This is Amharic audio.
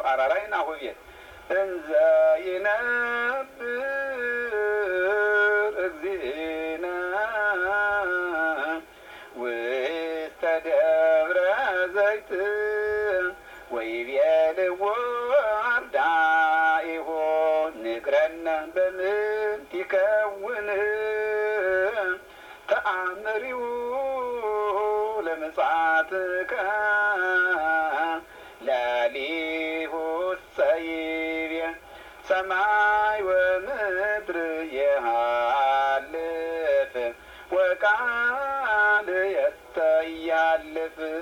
አራራይ ናሁ ቤት እንዘ ይነብር እግዚእነ ውስተ ደብረ ዘይት ወይቤልዎ አርዳኢሁ ንግረነ በምንት ይከውን ተአምሪው ለምጽአትከ ላሊሁ ሰይቤ ሰማይ ወምድር የሃልፍ ወቃል የስተያልፍ